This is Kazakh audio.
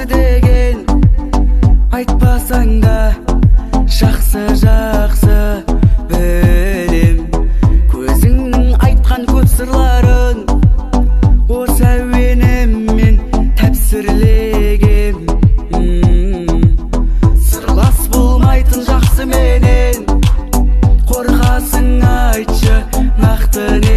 деген айтпасаң да жақсы жақсы білем. Көзіңнің айтқан көп сырларын осы әуеніммен тәпсірлегем. Сырлас болмайтын жақсы менен қорқасың, айтшы нақты не?